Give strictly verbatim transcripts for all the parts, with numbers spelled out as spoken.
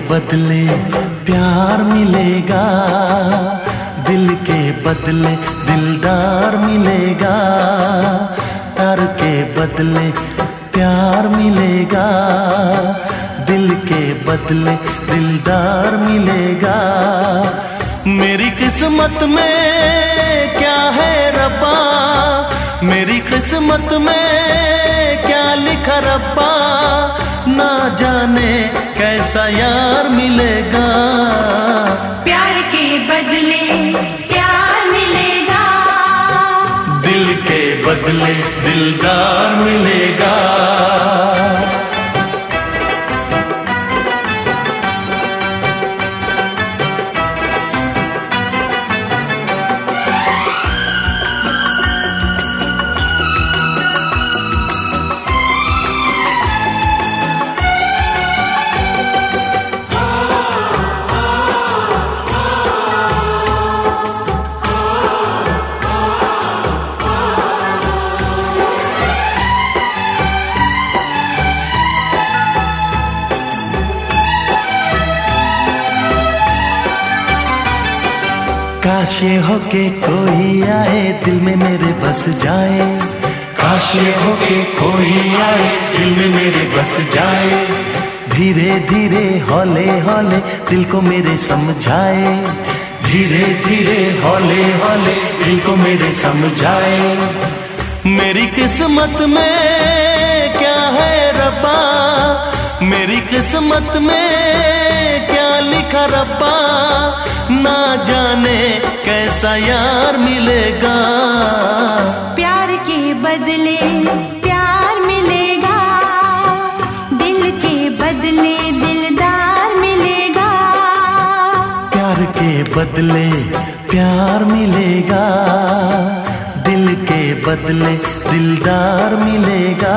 बदले प्यार मिलेगा, दिल के बदले दिलदार मिलेगा, प्यार के बदले प्यार मिलेगा, दिल के बदले दिलदार मिलेगा। मेरी किस्मत में क्या है रब्बा, मेरी किस्मत में क्या लिखा रब्बा, ना जाने कैसा यार मिलेगा। प्यार के बदले प्यार मिलेगा, दिल के बदले दिलदार मिलेगा। काश ये होके कोई आए दिल में मेरे बस जाए, काश ये होके कोई आए दिल में मेरे बस जाए, धीरे धीरे हौले हौले दिल को मेरे समझाए, धीरे धीरे हौले हौले दिल को मेरे समझाए। मेरी किस्मत में क्या है रब्बा, मेरी किस्मत में क्या लिखा रब्बा, ना जाने कैसा यार मिलेगा। प्यार के बदले प्यार मिलेगा, दिल के बदले दिलदार मिलेगा, प्यार के बदले प्यार मिलेगा, दिल के बदले दिलदार मिलेगा।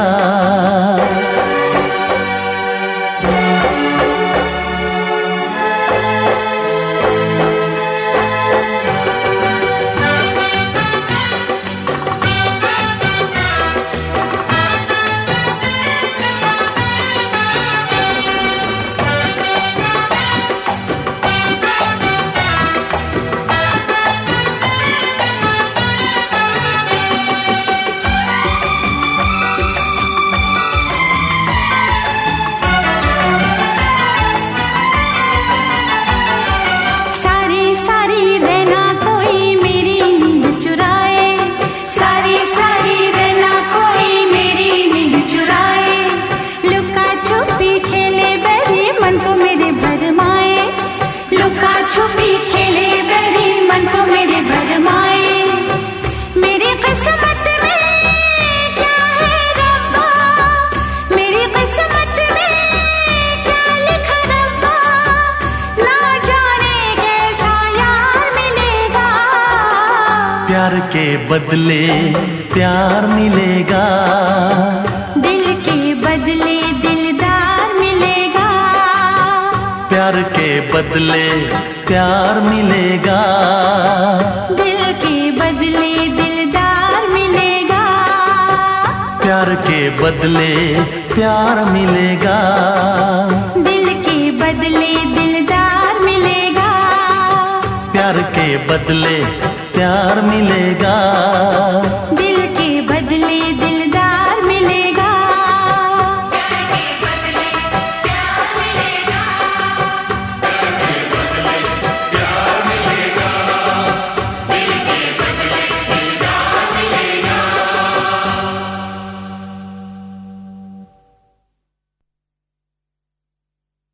प्यार के बदले प्यार मिलेगा, दिल के बदले दिलदार मिलेगा, प्यार के बदले प्यार मिलेगा, दिल के बदले दिलदार मिलेगा, प्यार के बदले प्यार मिलेगा, दिल के बदले दिलदार मिलेगा, प्यार के बदले प्यार मिलेगा।